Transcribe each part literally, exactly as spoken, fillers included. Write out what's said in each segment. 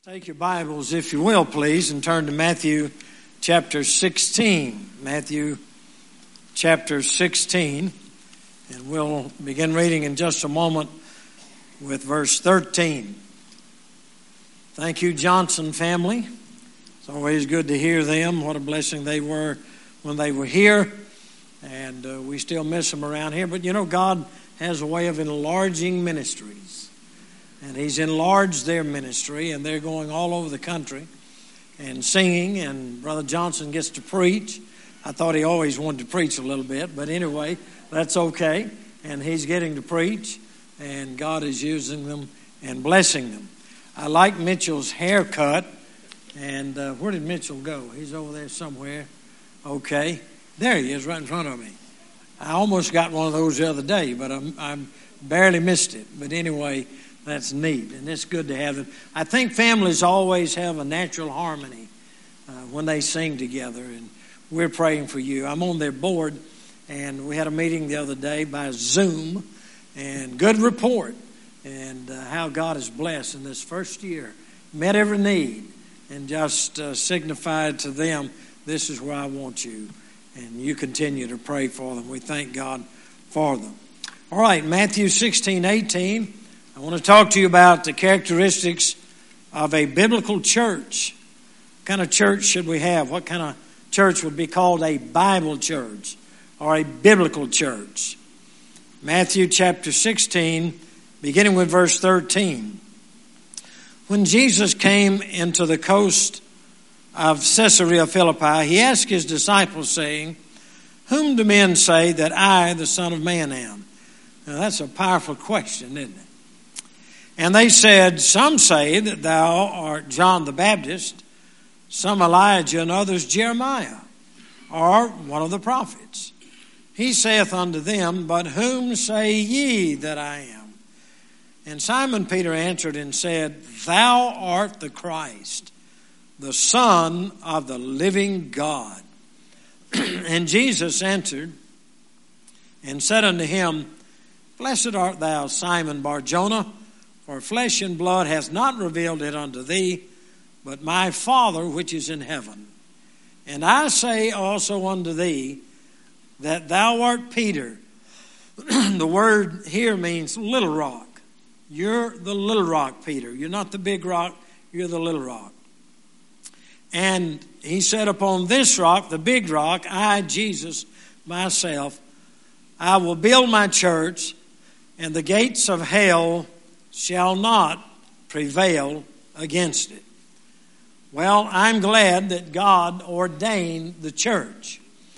Take your Bibles, if you will, please, and turn to Matthew chapter sixteen. Matthew chapter sixteen. And we'll begin reading in just a moment with verse thirteen. Thank you, Johnson family. It's always good to hear them. What a blessing they were when they were here. And uh, we still miss them around here. But you know, God has a way of enlarging ministries. And He's enlarged their ministry, and they're going all over the country and singing, and Brother Johnson gets to preach. I thought he always wanted to preach a little bit, but anyway, that's okay. And he's getting to preach, and God is using them and blessing them. I like Mitchell's haircut, and uh, where did Mitchell go? He's over there somewhere. Okay, there he is right in front of me. I almost got one of those the other day, but I'm, I'm barely missed it. But anyway, that's neat, and it's good to have them. I think families always have a natural harmony uh, when they sing together, and we're praying for you. I'm on their board, and we had a meeting the other day by Zoom, and good report, and uh, how God has blessed in this first year. Met every need, and just uh, signified to them, this is where I want you, and you continue to pray for them. We thank God for them. All right, Matthew sixteen eighteen. I want to talk to you about the characteristics of a biblical church. What kind of church should we have? What kind of church would be called a Bible church or a biblical church? Matthew chapter sixteen, beginning with verse thirteen. When Jesus came into the coast of Caesarea Philippi, he asked his disciples, saying, "Whom do men say that I, the Son of Man, am?" Now that's a powerful question, isn't it? And they said, "Some say that thou art John the Baptist, some Elijah, and others Jeremiah, or one of the prophets." He saith unto them, "But whom say ye that I am?" And Simon Peter answered and said, "Thou art the Christ, the Son of the living God." And Jesus answered and said unto him, "Blessed art thou, Simon Bar-Jonah, for flesh and blood hath not revealed it unto thee, but my Father which is in heaven. And I say also unto thee, that thou art Peter." The word here means little rock. You're the little rock, Peter. You're not the big rock, you're the little rock. And he said, "Upon this rock, the big rock, I, Jesus, myself, I will build my church, and the gates of hell shall not prevail against it." Well, I'm glad that God ordained the church.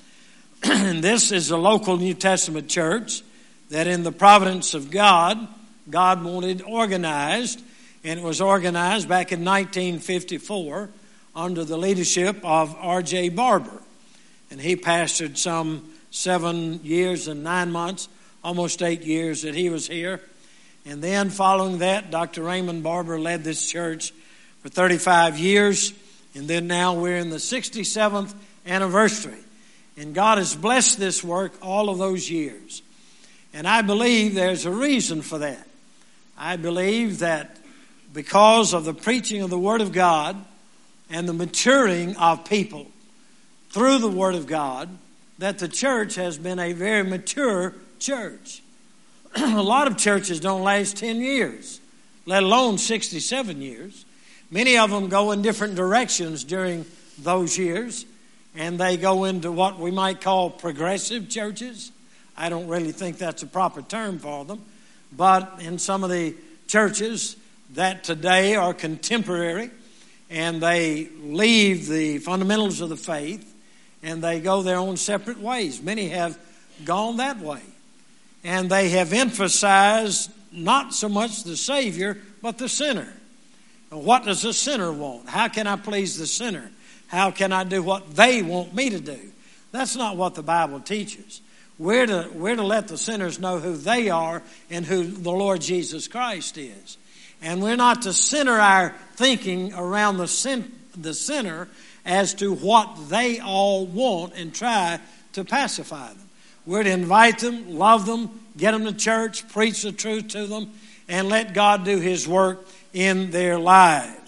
And this is a local New Testament church that in the providence of God, God wanted organized. And it was organized back in nineteen fifty-four under the leadership of R J Barber. And he pastored some seven years and nine months, almost eight years that he was here. And then following that, Doctor Raymond Barber led this church for thirty-five years. And then now we're in the sixty-seventh anniversary. And God has blessed this work all of those years. And I believe there's a reason for that. I believe that because of the preaching of the Word of God and the maturing of people through the Word of God, that the church has been a very mature church. A lot of churches don't last ten years, let alone sixty-seven years. Many of them go in different directions during those years, and they go into what we might call progressive churches. I don't really think that's a proper term for them, but in some of the churches that today are contemporary, and they leave the fundamentals of the faith, and they go their own separate ways. Many have gone that way. And they have emphasized not so much the Savior, but the sinner. What does the sinner want? How can I please the sinner? How can I do what they want me to do? That's not what the Bible teaches. We're to, we're to let the sinners know who they are and who the Lord Jesus Christ is. And we're not to center our thinking around the, sin, the sinner as to what they all want and try to pacify them. We're to invite them, love them, get them to church, preach the truth to them, and let God do His work in their lives.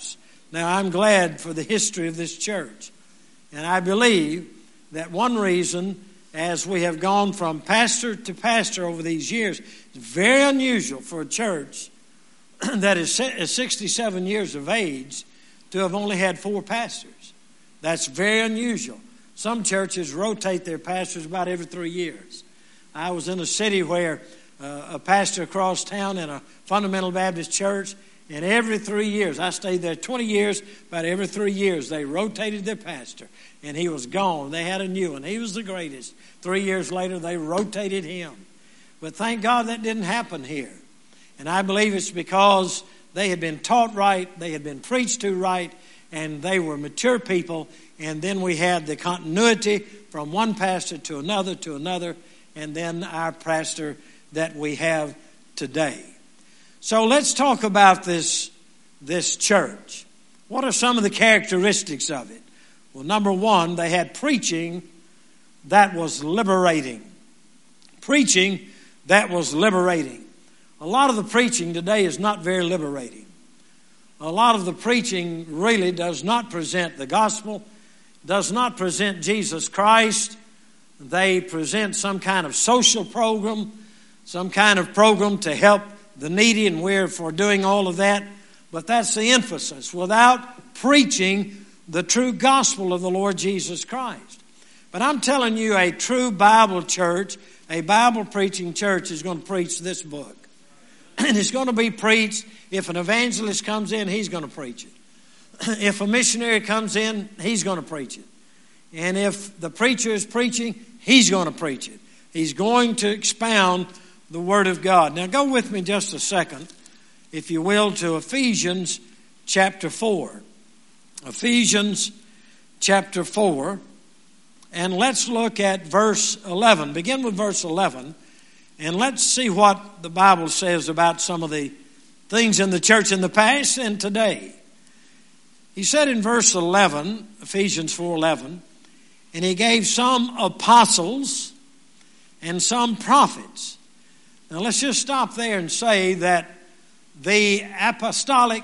Now, I'm glad for the history of this church. And I believe that one reason, as we have gone from pastor to pastor over these years, it's very unusual for a church that is sixty-seven years of age to have only had four pastors. That's very unusual. Some churches rotate their pastors about every three years. I was in a city where uh, a pastor across town in a fundamental Baptist church, and every three years, I stayed there twenty years, about every three years, they rotated their pastor, and he was gone. They had a new one. He was the greatest. Three years later, they rotated him. But thank God that didn't happen here. And I believe it's because they had been taught right, they had been preached to right, and they were mature people. And then we had the continuity from one pastor to another to another, and then our pastor that we have today. So let's talk about this, this church. What are some of the characteristics of it? Well, number one, they had preaching that was liberating. Preaching that was liberating. A lot of the preaching today is not very liberating. A lot of the preaching really does not present the gospel, does not present Jesus Christ. They present some kind of social program, some kind of program to help the needy, and we're for doing all of that. But that's the emphasis, without preaching the true gospel of the Lord Jesus Christ. But I'm telling you, a true Bible church, a Bible preaching church is going to preach this book. And it's going to be preached. If an evangelist comes in, he's going to preach it. If a missionary comes in, he's going to preach it. And if the preacher is preaching, he's going to preach it. He's going to expound the Word of God. Now go with me just a second, if you will, to Ephesians chapter four. Ephesians chapter four. And let's look at verse eleven. Begin with verse eleven. And let's see what the Bible says about some of the things in the church in the past and today. He said in verse eleven, Ephesians four eleven, and he gave some apostles and some prophets. Now let's just stop there and say that the apostolic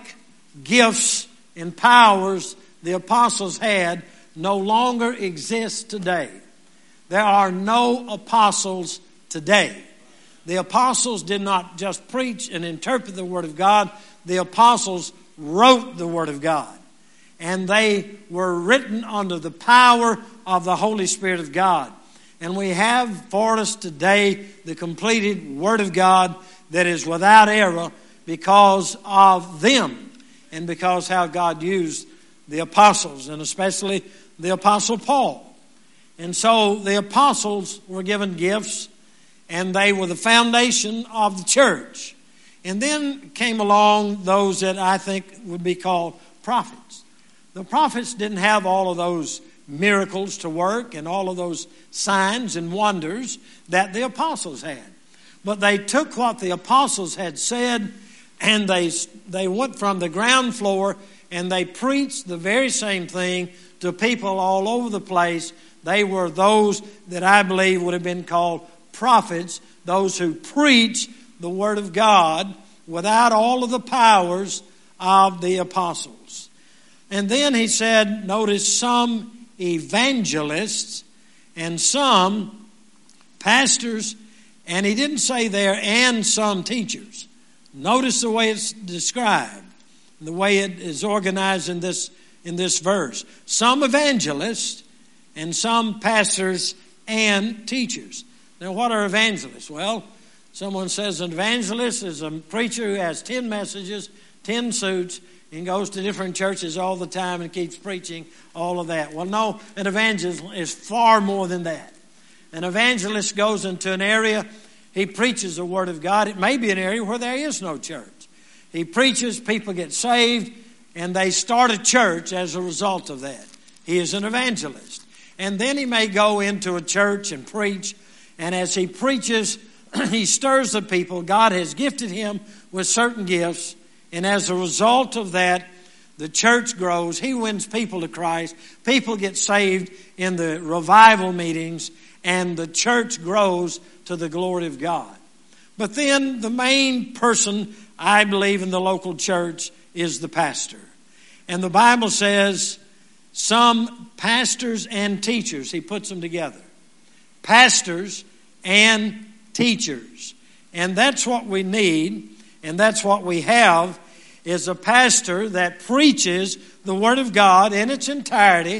gifts and powers the apostles had no longer exist today. There are no apostles today. The apostles did not just preach and interpret the Word of God. The apostles wrote the Word of God. And they were written under the power of the Holy Spirit of God. And we have for us today the completed Word of God that is without error because of them and because how God used the apostles, and especially the Apostle Paul. And so the apostles were given gifts, and they were the foundation of the church. And then came along those that I think would be called prophets. The prophets didn't have all of those miracles to work and all of those signs and wonders that the apostles had. But they took what the apostles had said, and they, they went from the ground floor and they preached the very same thing to people all over the place. They were those that I believe would have been called prophets, those who preach the Word of God without all of the powers of the apostles. And then he said, notice, some evangelists and some pastors, and he didn't say there, and some teachers. Notice the way it's described, the way it is organized in this, in this verse. Some evangelists and some pastors and teachers. Now, what are evangelists? Well, someone says an evangelist is a preacher who has ten messages, ten suits, and goes to different churches all the time and keeps preaching all of that. Well, no, an evangelist is far more than that. An evangelist goes into an area, he preaches the Word of God. It may be an area where there is no church. He preaches, people get saved, and they start a church as a result of that. He is an evangelist. And then he may go into a church and preach, and as he preaches, he stirs the people. God has gifted him with certain gifts, and as a result of that, the church grows. He wins people to Christ. People get saved in the revival meetings, and the church grows to the glory of God. But then the main person, I believe, in the local church is the pastor. And the Bible says some pastors and teachers, he puts them together. Pastors and teachers. And that's what we need, and that's what we have, is a pastor that preaches the Word of God in its entirety,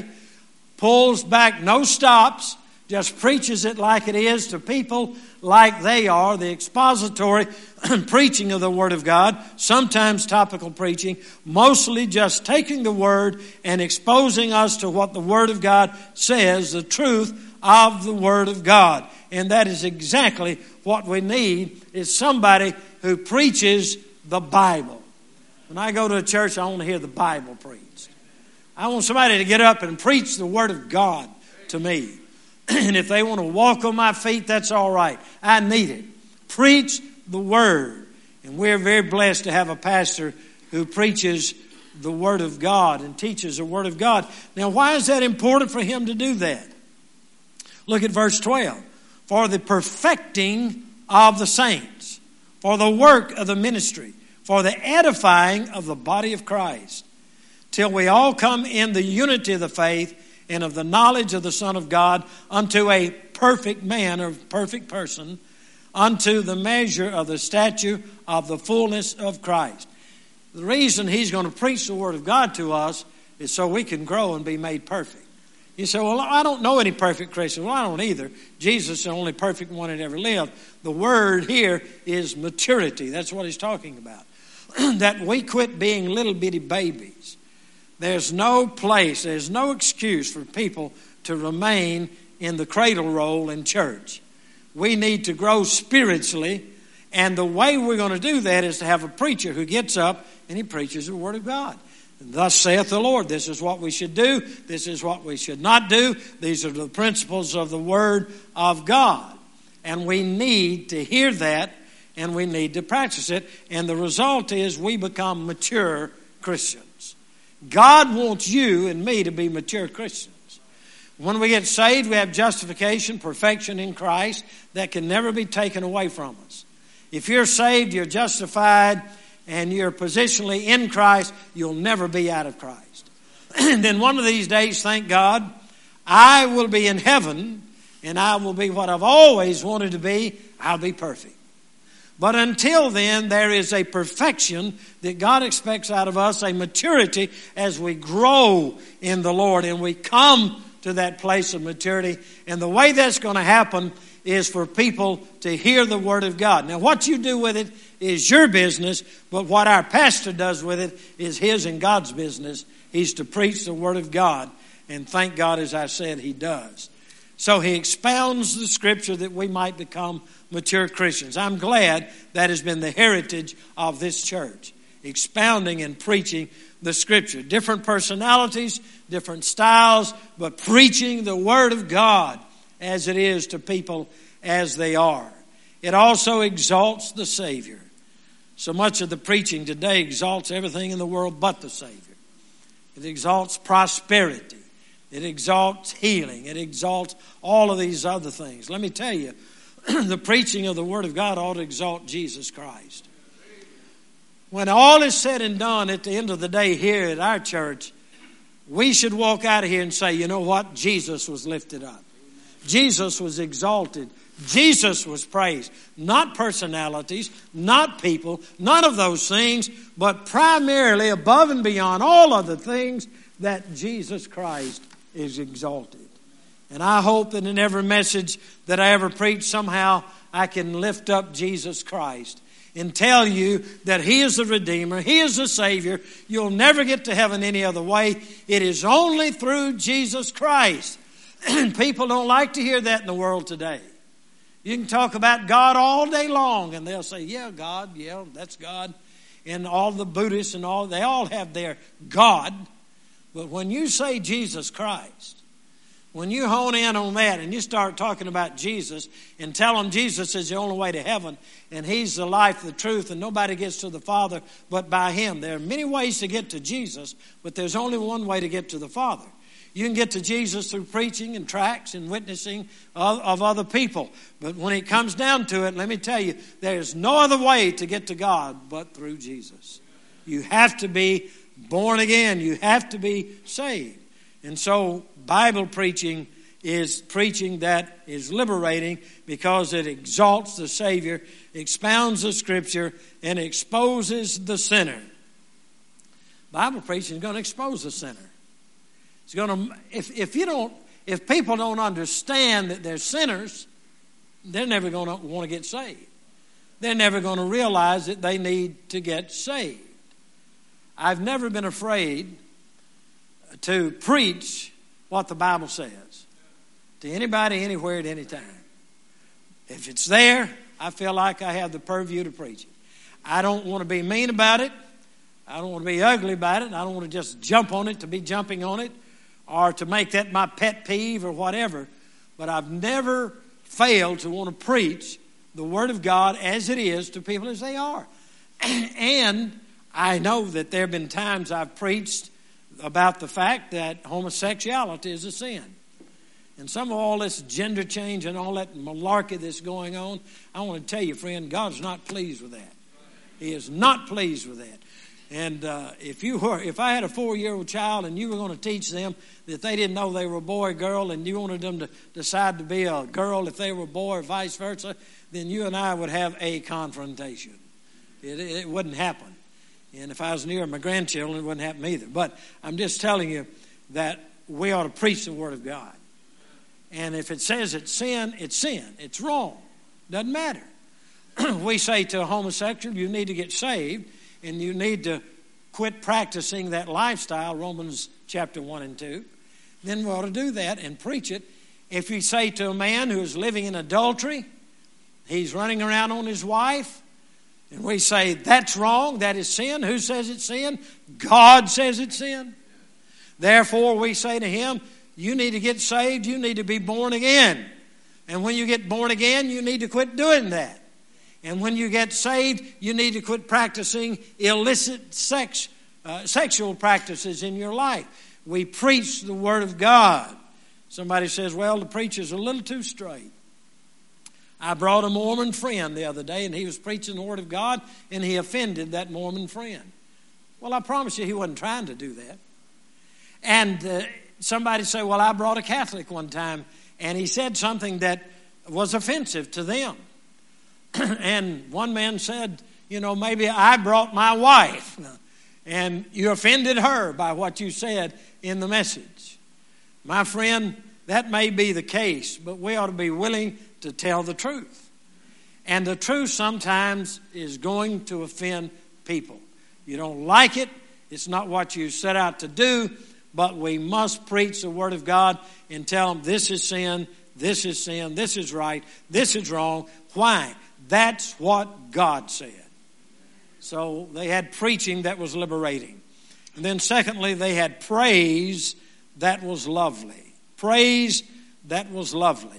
pulls back, no stops, just preaches it like it is to people like they are, the expository preaching of the Word of God, sometimes topical preaching, mostly just taking the Word and exposing us to what the Word of God says, the truth of the Word of God. And that is exactly what we need, is somebody who preaches the Bible. When I go to a church, I want to hear the Bible preached. I want somebody to get up and preach the Word of God to me. And if they want to walk on my feet, that's all right. I need it. Preach the Word. And we're very blessed to have a pastor who preaches the Word of God and teaches the Word of God. Now, why is that important for him to do that? Look at verse twelve. For the perfecting of the saints, for the work of the ministry, for the edifying of the body of Christ, till we all come in the unity of the faith and of the knowledge of the Son of God, unto a perfect man or perfect person, unto the measure of the stature of the fullness of Christ. The reason he's going to preach the Word of God to us is so we can grow and be made perfect. You say, well, I don't know any perfect Christians. Well, I don't either. Jesus is the only perfect one that ever lived. The word here is maturity. That's what he's talking about. That we quit being little bitty babies. There's no place, there's no excuse for people to remain in the cradle role in church. We need to grow spiritually, and the way we're going to do that is to have a preacher who gets up and he preaches the Word of God. And thus saith the Lord, this is what we should do, this is what we should not do, these are the principles of the Word of God. And we need to hear that, and we need to practice it, and the result is we become mature Christians. God wants you and me to be mature Christians. When we get saved, we have justification, perfection in Christ that can never be taken away from us. If you're saved, you're justified, and you're positionally in Christ, you'll never be out of Christ. And then one of these days, thank God, I will be in heaven, and I will be what I've always wanted to be. I'll be perfect. But until then, there is a perfection that God expects out of us, a maturity as we grow in the Lord and we come to that place of maturity. And the way that's going to happen is for people to hear the Word of God. Now, what you do with it is your business, but what our pastor does with it is his and God's business. He's to preach the Word of God, and thank God, as I said, he does. So he expounds the Scripture that we might become mature Christians. I'm glad that has been the heritage of this church, expounding and preaching the Scripture. Different personalities, different styles, but preaching the Word of God as it is to people as they are. It also exalts the Savior. So much of the preaching today exalts everything in the world but the Savior. It exalts prosperity. It exalts healing. It exalts all of these other things. Let me tell you, the preaching of the Word of God ought to exalt Jesus Christ. When all is said and done at the end of the day here at our church, we should walk out of here and say, you know what? Jesus was lifted up. Jesus was exalted. Jesus was praised. Not personalities, not people, none of those things, but primarily above and beyond all other things, that Jesus Christ is exalted. And I hope that in every message that I ever preach, somehow I can lift up Jesus Christ and tell you that He is the Redeemer, He is the Savior. You'll never get to heaven any other way. It is only through Jesus Christ. And people don't like to hear that in the world today. You can talk about God all day long and they'll say, yeah, God, yeah, that's God. And all the Buddhists and all, they all have their God. But when you say Jesus Christ, when you hone in on that and you start talking about Jesus and tell them Jesus is the only way to heaven and He's the life, the truth, and nobody gets to the Father but by Him. There are many ways to get to Jesus, but there's only one way to get to the Father. You can get to Jesus through preaching and tracts and witnessing of, of other people. But when it comes down to it, let me tell you, there's no other way to get to God but through Jesus. You have to be born again. You have to be saved. And so Bible preaching is preaching that is liberating because it exalts the Savior, expounds the Scripture, and exposes the sinner. Bible preaching is going to expose the sinner. It's going to, if, if you don't, if people don't understand that they're sinners, they're never going to want to get saved. They're never going to realize that they need to get saved. I've never been afraid to preach what the Bible says to anybody, anywhere, at any time. If it's there, I feel like I have the purview to preach it. I don't want to be mean about it. I don't want to be ugly about it. I don't want to just jump on it to be jumping on it or to make that my pet peeve or whatever. But I've never failed to want to preach the Word of God as it is to people as they are. And I know that there have been times I've preached about the fact that homosexuality is a sin. And some of all this gender change and all that malarkey that's going on, I want to tell you, friend, God's not pleased with that. He is not pleased with that. And uh, if you were, if I had a four-year-old child and you were going to teach them that they didn't know they were a boy or girl and you wanted them to decide to be a girl if they were a boy or vice versa, then you and I would have a confrontation. It, it wouldn't happen. And if I was near my grandchildren, it wouldn't happen either. But I'm just telling you that we ought to preach the Word of God. And if it says it's sin, it's sin. It's wrong. Doesn't matter. We say to a homosexual, you need to get saved and you need to quit practicing that lifestyle, Romans chapter one and two. Then we ought to do that and preach it. If you say to a man who is living in adultery, he's running around on his wife, and we say, that's wrong, that is sin. Who says it's sin? God says it's sin. Therefore, we say to him, you need to get saved, you need to be born again. And when you get born again, you need to quit doing that. And when you get saved, you need to quit practicing illicit sex, uh, sexual practices in your life. We preach the Word of God. Somebody says, well, the preacher's a little too straight. I brought a Mormon friend the other day, and he was preaching the Word of God, and he offended that Mormon friend. Well, I promise you he wasn't trying to do that. And uh, somebody said, well, I brought a Catholic one time, and he said something that was offensive to them. And one man said, you know, maybe I brought my wife, and you offended her by what you said in the message. My friend, that may be the case, but we ought to be willing to tell the truth. And the truth sometimes is going to offend people. You don't like it. It's not what you set out to do, but we must preach the Word of God and tell them this is sin, this is sin, this is right, this is wrong. Why? That's what God said. So they had preaching that was liberating. And then secondly, they had praise that was lovely. Praise that was lovely.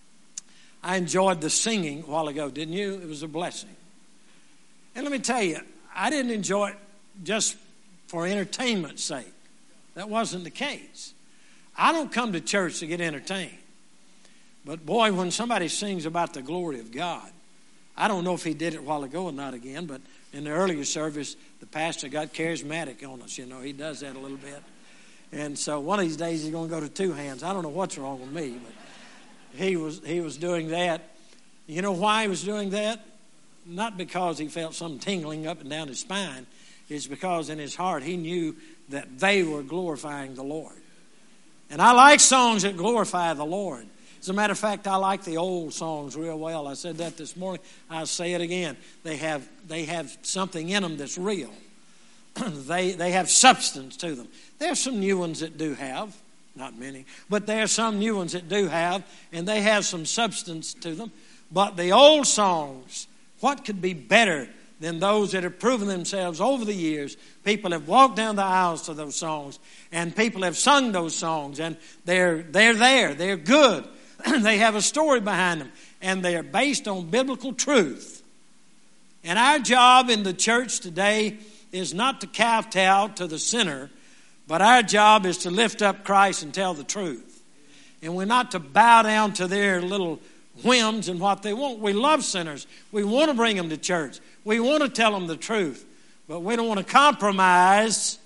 I enjoyed the singing a while ago, didn't you? It was a blessing. And let me tell you, I didn't enjoy it just for entertainment's sake. That wasn't the case. I don't come to church to get entertained. But boy, when somebody sings about the glory of God, I don't know if he did it a while ago or not again, but in the earlier service, the pastor got charismatic on us. You know, he does that a little bit. And so one of these days he's going to go to two hands. I don't know what's wrong with me, but he was he was doing that. You know why he was doing that? Not because he felt some tingling up and down his spine. It's because in his heart he knew that they were glorifying the Lord. And I like songs that glorify the Lord. As a matter of fact, I like the old songs real well. I said that this morning. I'll say it again. They have they have something in them that's real. they they have substance to them. There's some new ones that do have, not many, but there are some new ones that do have, and they have some substance to them. But the old songs, what could be better than those that have proven themselves over the years? People have walked down the aisles to those songs, and people have sung those songs, and they're they're there. They're good. They have a story behind them, and they are based on biblical truth. And our job in the church today is not to kowtow to the sinner, but our job is to lift up Christ and tell the truth. And we're not to bow down to their little whims and what they want. We love sinners. We want to bring them to church. We want to tell them the truth. But we don't want to compromise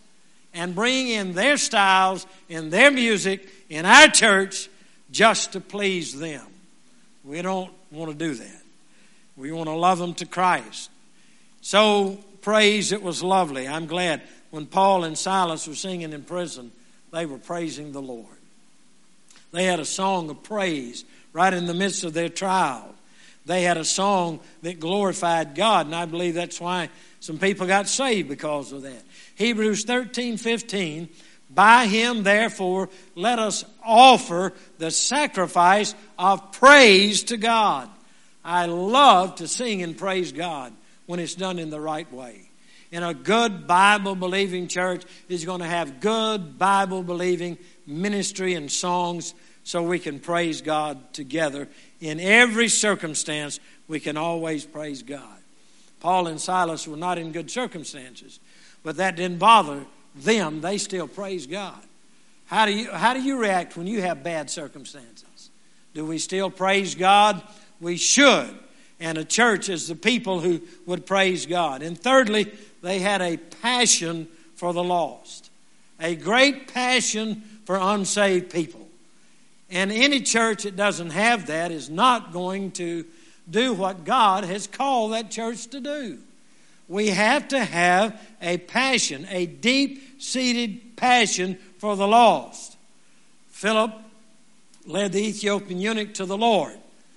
and bring in their styles and their music in our church just to please them. We don't want to do that. We want to love them to Christ. So, praise, it was lovely. I'm glad when Paul and Silas were singing in prison, they were praising the Lord. They had a song of praise right in the midst of their trial. They had a song that glorified God, and I believe that's why some people got saved because of that. Hebrews thirteen fifteen, by him, therefore, let us offer the sacrifice of praise to God. I love to sing and praise God when it's done in the right way. And a good Bible-believing church is going to have good Bible-believing ministry and songs so we can praise God together. In every circumstance, we can always praise God. Paul and Silas were not in good circumstances, but that didn't bother them. They still praised God. How do you, how do you react when you have bad circumstances? Do we still praise God? We should. And a church is the people who would praise God. And thirdly, they had a passion for the lost. A great passion for unsaved people. And any church that doesn't have that is not going to do what God has called that church to do. We have to have a passion, a deep-seated passion for the lost. Philip led the Ethiopian eunuch to the Lord.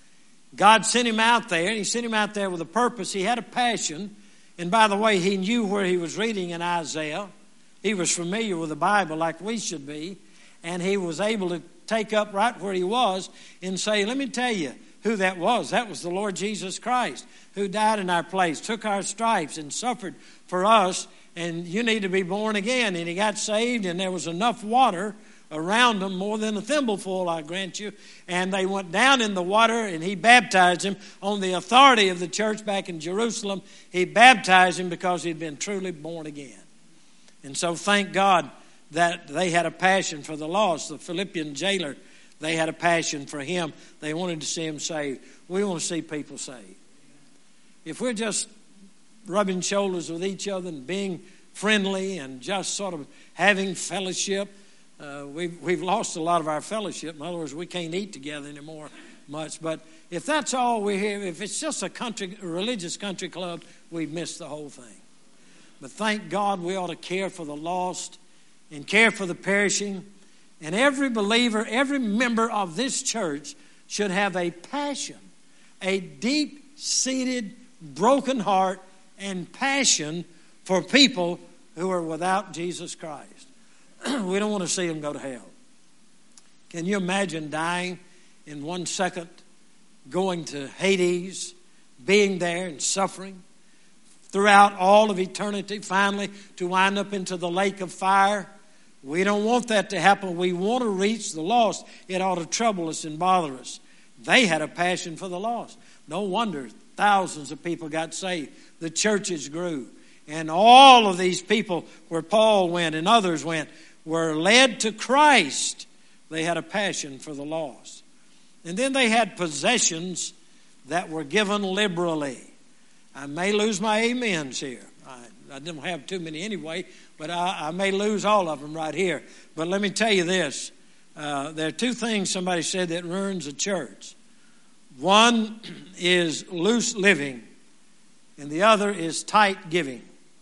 God sent him out there, and he sent him out there with a purpose. He had a passion. And by the way, he knew where he was reading in Isaiah. He was familiar with the Bible like we should be. And he was able to take up right where he was and say, let me tell you who that was. That was the Lord Jesus Christ, who died in our place, took our stripes and suffered for us. And you need to be born again. And he got saved, and there was enough water around them, more than a thimbleful, I grant you. And they went down in the water, and he baptized him on the authority of the church back in Jerusalem. He baptized him because he'd been truly born again. And so thank God that they had a passion for the lost. The Philippian jailer, they had a passion for him. They wanted to see him saved. We want to see people saved. If we're just rubbing shoulders with each other and being friendly and just sort of having fellowship, Uh, we've, we've lost a lot of our fellowship. In other words, we can't eat together anymore much. But if that's all we hear, if it's just a country, a religious country club, we've missed the whole thing. But thank God we ought to care for the lost and care for the perishing. And every believer, every member of this church should have a passion, a deep-seated, broken heart and passion for people who are without Jesus Christ. We don't want to see them go to hell. Can you imagine dying in one second, going to Hades, being there and suffering throughout all of eternity, finally to wind up into the lake of fire? We don't want that to happen. We want to reach the lost. It ought to trouble us and bother us. They had a passion for the lost. No wonder thousands of people got saved. The churches grew. And all of these people, where Paul went and others went, were led to Christ. They had a passion for the lost. And then they had possessions that were given liberally. I may lose my amens here. I, I don't have too many anyway, but I, I may lose all of them right here. But let me tell you this. Uh, there are two things somebody said that ruins a church. One is loose living, and the other is tight giving.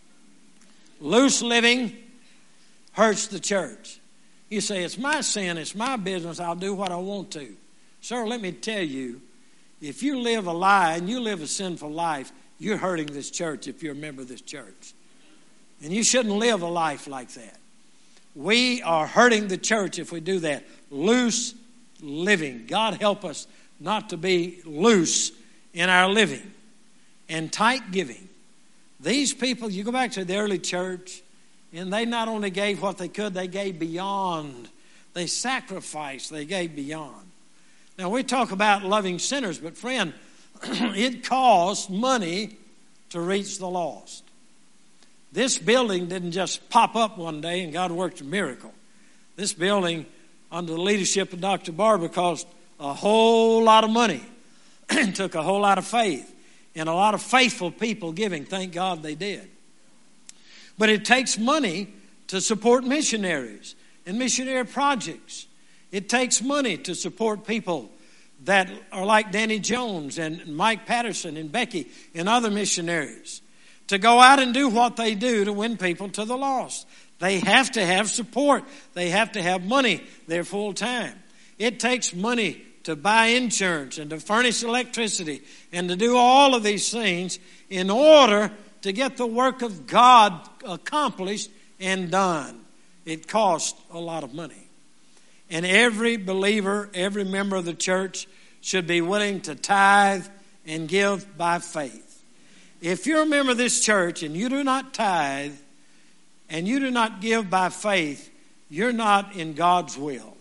Loose living hurts the church. You say, it's my sin, it's my business, I'll do what I want to. Sir, let me tell you, if you live a lie and you live a sinful life, you're hurting this church if you're a member of this church. And you shouldn't live a life like that. We are hurting the church if we do that. Loose living. God help us not to be loose in our living. And tight giving. These people, you go back to the early church, and they not only gave what they could, they gave beyond. They sacrificed, they gave beyond. Now, we talk about loving sinners, but friend, it costs money to reach the lost. This building didn't just pop up one day and God worked a miracle. This building, under the leadership of Doctor Barber, cost a whole lot of money. It took a whole lot of faith. And a lot of faithful people giving. Thank God they did. But it takes money to support missionaries and missionary projects. It takes money to support people that are like Danny Jones and Mike Patterson and Becky and other missionaries to go out and do what they do to win people to the lost. They have to have support. They have to have money. They're full time. It takes money to buy insurance and to furnish electricity and to do all of these things in order to get the work of God accomplished and done. It costs a lot of money. And every believer, every member of the church should be willing to tithe and give by faith. If you're a member of this church and you do not tithe and you do not give by faith, you're not in God's will.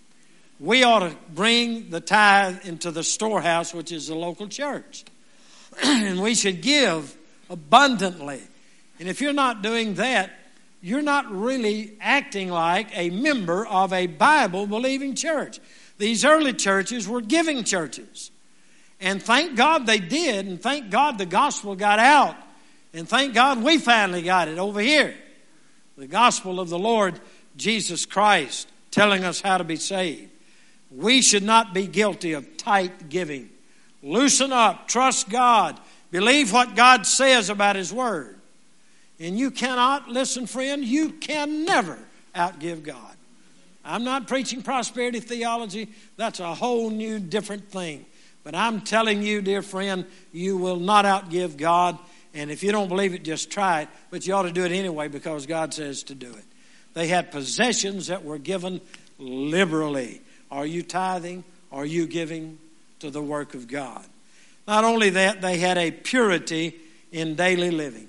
We ought to bring the tithe into the storehouse, which is the local church. And we should give abundantly. And if you're not doing that, you're not really acting like a member of a Bible-believing church. These early churches were giving churches. And thank God they did, and thank God the gospel got out. And thank God we finally got it over here. The gospel of the Lord Jesus Christ telling us how to be saved. We should not be guilty of tight giving. Loosen up, trust God, believe what God says about His Word. And you cannot, listen friend, you can never outgive God. I'm not preaching prosperity theology. That's a whole new different thing. But I'm telling you, dear friend, you will not outgive God. And if you don't believe it, just try it. But you ought to do it anyway because God says to do it. They had possessions that were given liberally. Are you tithing? Are you giving to the work of God? Not only that, they had a purity in daily living.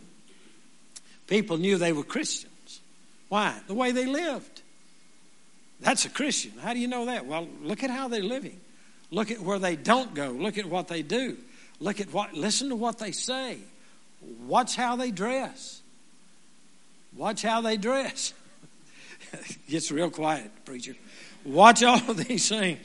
People knew they were Christians. Why? The way they lived. That's a Christian. How do you know that? Well, look at how they're living. Look at where they don't go. Look at what they do. Look at what, listen to what they say. Watch how they dress. Watch how they dress. It gets real quiet, preacher. Watch all of these things.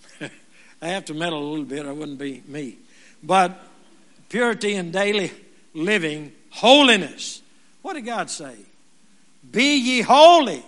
I have to meddle a little bit, or it wouldn't be me. But purity in daily living, holiness. What did God say? Be ye holy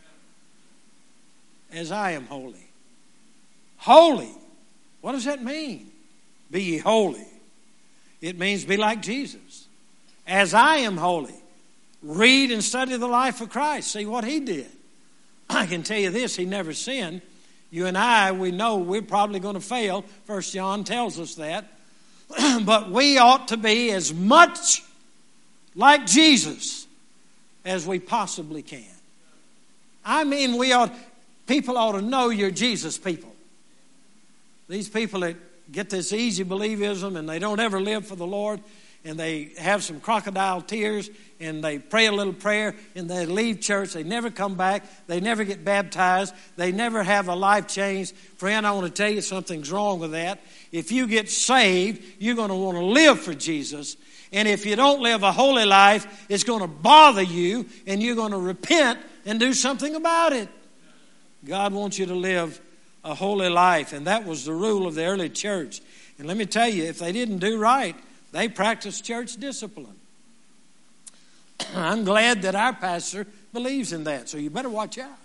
as I am holy. Holy. What does that mean? Be ye holy. It means be like Jesus. As I am holy. Read and study the life of Christ. See what He did. I can tell you this, He never sinned. You and I, we know we're probably going to fail. First John tells us that. But we ought to be as much like Jesus as we possibly can. I mean, we ought, people ought to know you're Jesus people. These people that get this easy believism and they don't ever live for the Lord, and they have some crocodile tears, and they pray a little prayer, and they leave church. They never come back. They never get baptized. They never have a life change. Friend, I want to tell you something's wrong with that. If you get saved, you're going to want to live for Jesus. And if you don't live a holy life, it's going to bother you, and you're going to repent and do something about it. God wants you to live a holy life, and that was the rule of the early church. And let me tell you, if they didn't do right, they practiced church discipline. I'm glad that our pastor believes in that, so you better watch out.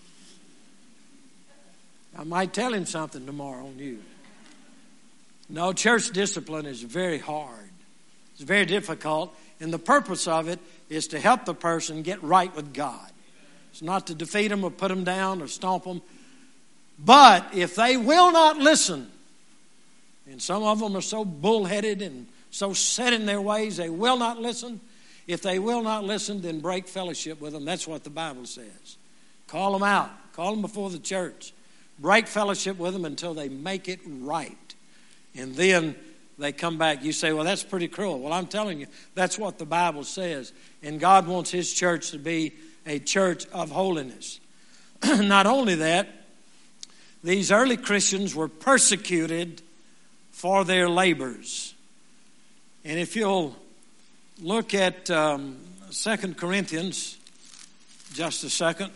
I might tell him something tomorrow on you. No, church discipline is very hard. It's very difficult, and the purpose of it is to help the person get right with God. It's not to defeat them or put them down or stomp them. But if they will not listen, and some of them are so bullheaded and so set in their ways, they will not listen. If they will not listen, then break fellowship with them. That's what the Bible says. Call them out. Call them before the church. Break fellowship with them until they make it right. And then they come back. You say, well, that's pretty cruel. Well, I'm telling you, that's what the Bible says. And God wants His church to be a church of holiness. Not only that, these early Christians were persecuted for their labors. And if you'll look at um, Second Corinthians, just a second.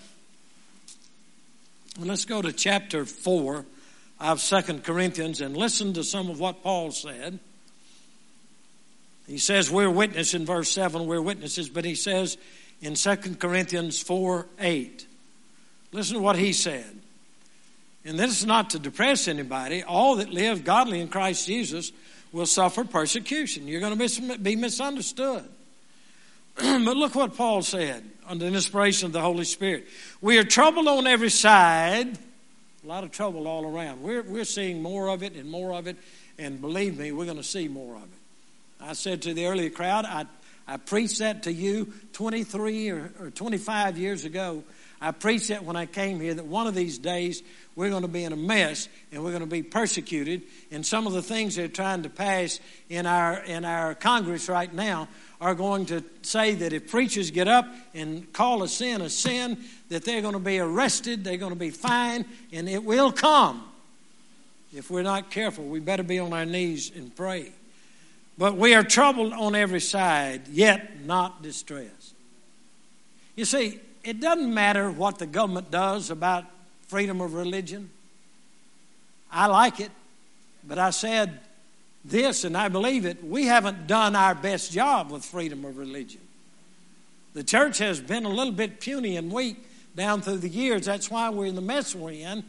And let's go to chapter four of Second Corinthians and listen to some of what Paul said. He says we're witnesses in verse seven, we're witnesses, but he says in Second Corinthians four eight. Listen to what he said. And this is not to depress anybody. All that live godly in Christ Jesus will suffer persecution. You're going to be misunderstood. But look what Paul said under the inspiration of the Holy Spirit. We are troubled on every side. A lot of trouble all around. We're, we're seeing more of it and more of it. And believe me, we're going to see more of it. I said to the earlier crowd, I, I preached that to you twenty-three or, or twenty-five years ago. I preached that when I came here, that one of these days we're going to be in a mess and we're going to be persecuted. And some of the things they're trying to pass in our in our Congress right now are going to say that if preachers get up and call a sin a sin, that they're going to be arrested, they're going to be fined, and it will come. If we're not careful, we better be on our knees and pray. But we are troubled on every side, yet not distressed. You see, it doesn't matter what the government does about freedom of religion. I like it, but I said this, and I believe it, we haven't done our best job with freedom of religion. The church has been a little bit puny and weak down through the years. That's why we're in the mess we're in.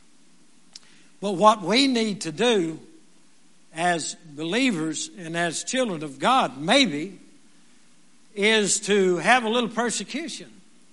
But what we need to do as believers and as children of God, maybe, is to have a little persecution.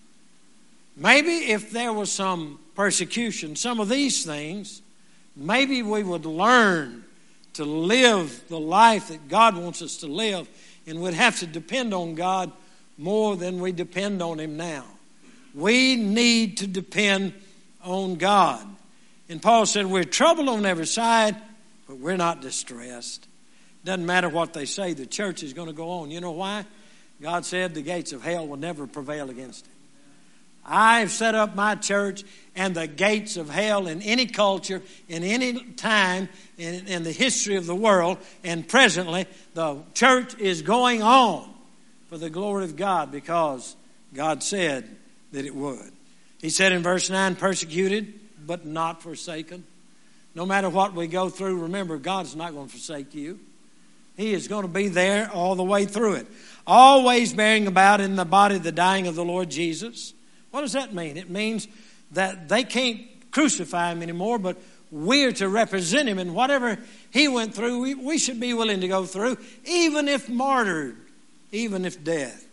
Maybe if there was some persecution, some of these things, maybe we would learn to live the life that God wants us to live, and we'd have to depend on God more than we depend on Him now. We need to depend on God. And Paul said, we're troubled on every side, but we're not distressed. Doesn't matter what they say, the church is going to go on. You know why? God said the gates of hell will never prevail against it. I've set up my church, and the gates of hell in any culture, in any time, in, in the history of the world, and presently, the church is going on for the glory of God because God said that it would. He said in verse nine, persecuted, but not forsaken. No matter what we go through, remember, God's not going to forsake you. He is going to be there all the way through it. Always bearing about in the body the dying of the Lord Jesus. What does that mean? It means that they can't crucify Him anymore, but we're to represent Him. And whatever He went through, we, we should be willing to go through, even if martyred, even if death.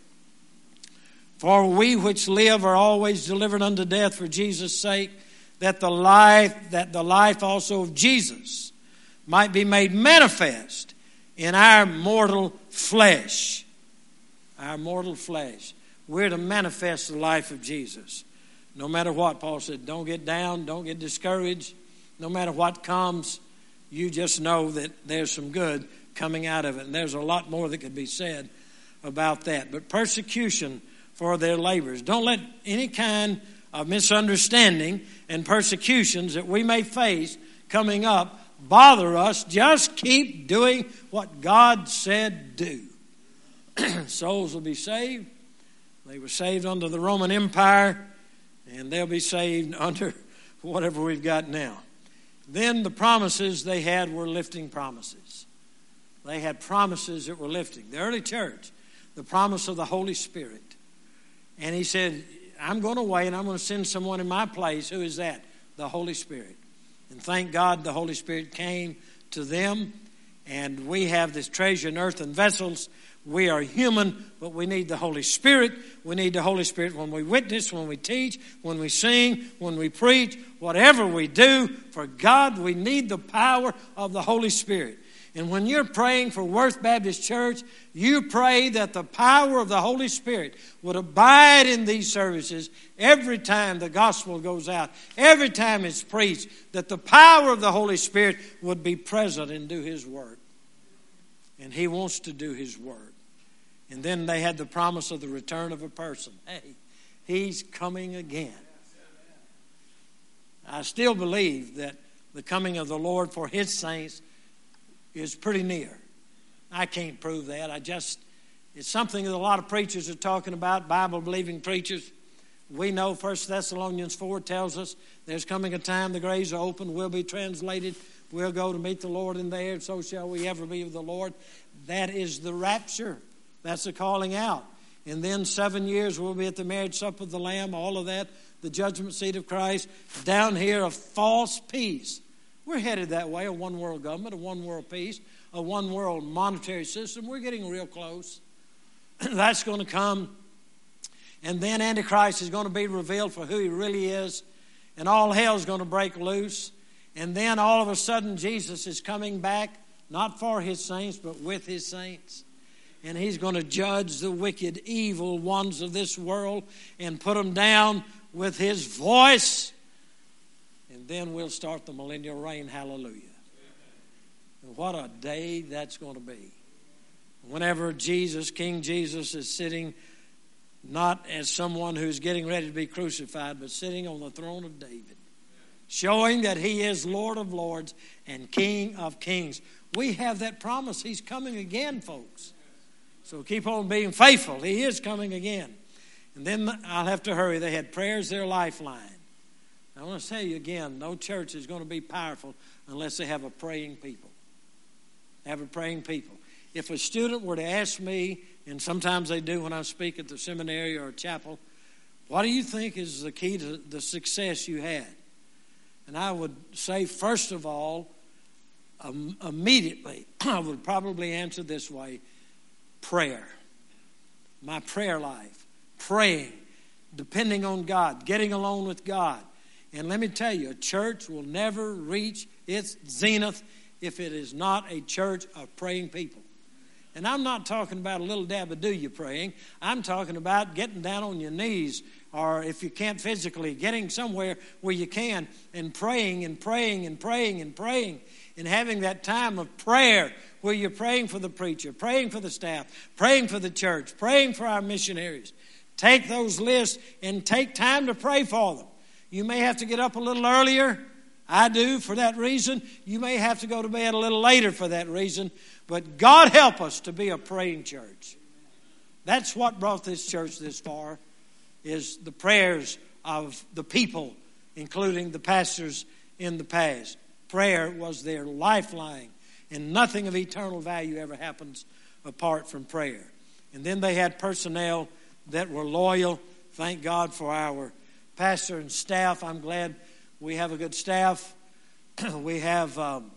For we which live are always delivered unto death for Jesus' sake, that the life, that the life also of Jesus might be made manifest in our mortal flesh. Our mortal flesh. We're to manifest the life of Jesus. No matter what, Paul said, don't get down, don't get discouraged. No matter what comes, you just know that there's some good coming out of it. And there's a lot more that could be said about that. But persecution for their labors. Don't let any kind of misunderstanding and persecutions that we may face coming up bother us. Just keep doing what God said do. Souls will be saved. They were saved under the Roman Empire, and they'll be saved under whatever we've got now. Then the promises they had were lifting promises. They had promises that were lifting. The early church, the promise of the Holy Spirit. And he said, I'm going away and I'm going to send someone in my place. Who is that? The Holy Spirit. And thank God the Holy Spirit came to them. And we have this treasure in earthen vessels. We are human, but we need the Holy Spirit. We need the Holy Spirit when we witness, when we teach, when we sing, when we preach, whatever we do. For God, we need the power of the Holy Spirit. And when you're praying for Worth Baptist Church, you pray that the power of the Holy Spirit would abide in these services every time the gospel goes out, every time it's preached, that the power of the Holy Spirit would be present and do His work. And He wants to do His work. And then they had the promise of the return of a person. Hey, He's coming again. I still believe that the coming of the Lord for His saints is pretty near. I can't prove that. I just, it's something that a lot of preachers are talking about, Bible-believing preachers. We know First Thessalonians four tells us there's coming a time the graves are open, we'll be translated, we'll go to meet the Lord in there, and so shall we ever be with the Lord. That is the rapture. That's the calling out. And then seven years we'll be at the marriage supper of the Lamb, all of that, the judgment seat of Christ. Down here, a false peace. We're headed that way, a one world government, a one world peace, a one world monetary system. We're getting real close. That's going to come. And then Antichrist is going to be revealed for who he really is. And all hell is going to break loose. And then all of a sudden Jesus is coming back, not for his saints, but with his saints. And he's going to judge the wicked, evil ones of this world and put them down with his voice. And then we'll start the millennial reign. Hallelujah. And what a day that's going to be. Whenever Jesus, King Jesus, is sitting not as someone who's getting ready to be crucified, but sitting on the throne of David, showing that he is Lord of lords and King of kings. We have that promise. He's coming again, folks. So keep on being faithful. He is coming again. And then I'll have to hurry. They had prayers, their lifeline. I want to tell you again, no church is going to be powerful unless they have a praying people. Have a praying people. If a student were to ask me, and sometimes they do when I speak at the seminary or a chapel, what do you think is the key to the success you had? And I would say, first of all, um, immediately, I would probably answer this way: prayer. My prayer life. Praying. Depending on God. Getting alone with God. And let me tell you, a church will never reach its zenith if it is not a church of praying people. And I'm not talking about a little dab-a-do-you praying. I'm talking about getting down on your knees, or if you can't physically, getting somewhere where you can and praying and praying and praying and praying and having that time of prayer where you're praying for the preacher, praying for the staff, praying for the church, praying for our missionaries. Take those lists and take time to pray for them. You may have to get up a little earlier. I do for that reason. You may have to go to bed a little later for that reason. But God help us to be a praying church. That's what brought this church this far, is the prayers of the people, including the pastors in the past. Prayer was their lifeline, and nothing of eternal value ever happens apart from prayer. And then they had personnel that were loyal. Thank God for our pastor and staff. I'm glad we have a good staff. We have um,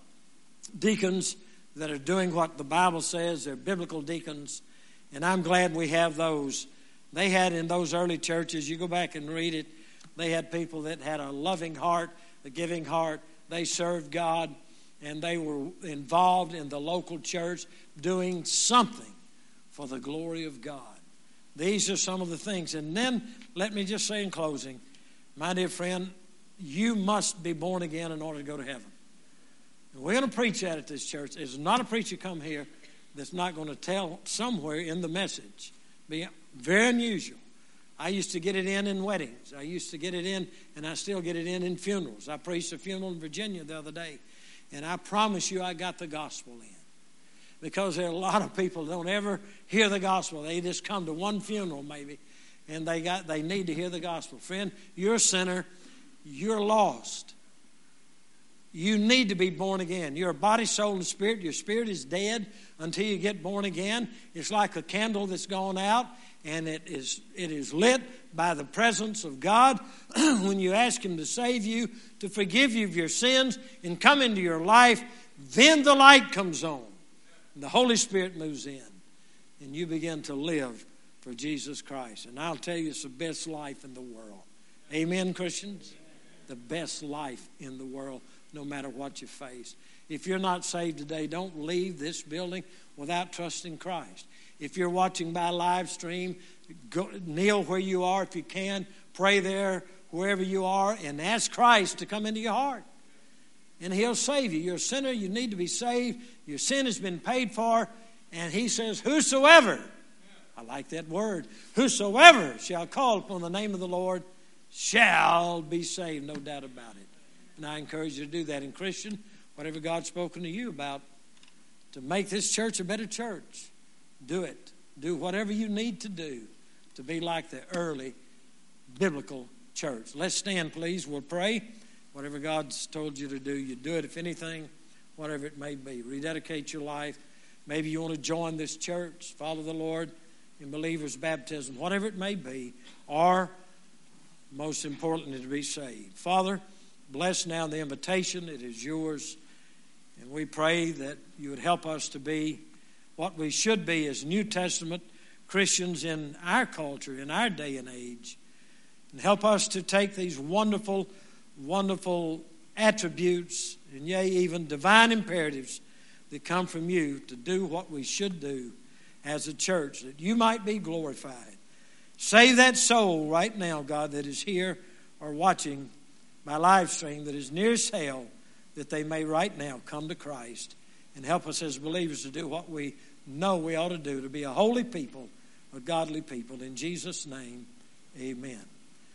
deacons that are doing what the Bible says. They're biblical deacons. And I'm glad we have those. They had in those early churches, you go back and read it, they had people that had a loving heart, a giving heart. They served God, and they were involved in the local church doing something for the glory of God. These are some of the things. And then let me just say in closing, my dear friend, you must be born again in order to go to heaven. And we're going to preach that at this church. There's not a preacher come here that's not going to tell somewhere in the message. Be very unusual. I used to get it in in weddings. I used to get it in, and I still get it in in funerals. I preached a funeral in Virginia the other day, and I promise you I got the gospel in. Because there are a lot of people that don't ever hear the gospel. They just come to one funeral maybe, and they got they need to hear the gospel. Friend, you're a sinner. You're lost. You need to be born again. You're a body, soul, and spirit. Your spirit is dead until you get born again. It's like a candle that's gone out, and it is it is lit by the presence of God. When you ask Him to save you, to forgive you of your sins, and come into your life, then the light comes on. And the Holy Spirit moves in, and you begin to live for Jesus Christ. And I'll tell you, it's the best life in the world. Amen, Christians? The best life in the world, no matter what you face. If you're not saved today, don't leave this building without trusting Christ. If you're watching by live stream, go, kneel where you are if you can. Pray there wherever you are and ask Christ to come into your heart. And He'll save you. You're a sinner. You need to be saved. Your sin has been paid for. And He says, whosoever, I like that word, whosoever shall call upon the name of the Lord shall be saved, no doubt about it. And I encourage you to do that. And Christian, whatever God's spoken to you about to make this church a better church, do it. Do whatever you need to do to be like the early biblical church. Let's stand, please. We'll pray. Whatever God's told you to do, you do it. If anything, whatever it may be, rededicate your life. Maybe you want to join this church, follow the Lord in believers' baptism, whatever it may be, or most importantly, to be saved. Father, bless now the invitation. It is yours. And we pray that you would help us to be what we should be as New Testament Christians in our culture, in our day and age. And help us to take these wonderful, wonderful attributes and yea, even divine imperatives that come from you to do what we should do as a church, that you might be glorified. Save that soul right now, God, that is here or watching by live stream, that is near as hell, that they may right now come to Christ. And help us as believers to do what we know we ought to do, to be a holy people, a godly people. In Jesus' name, amen.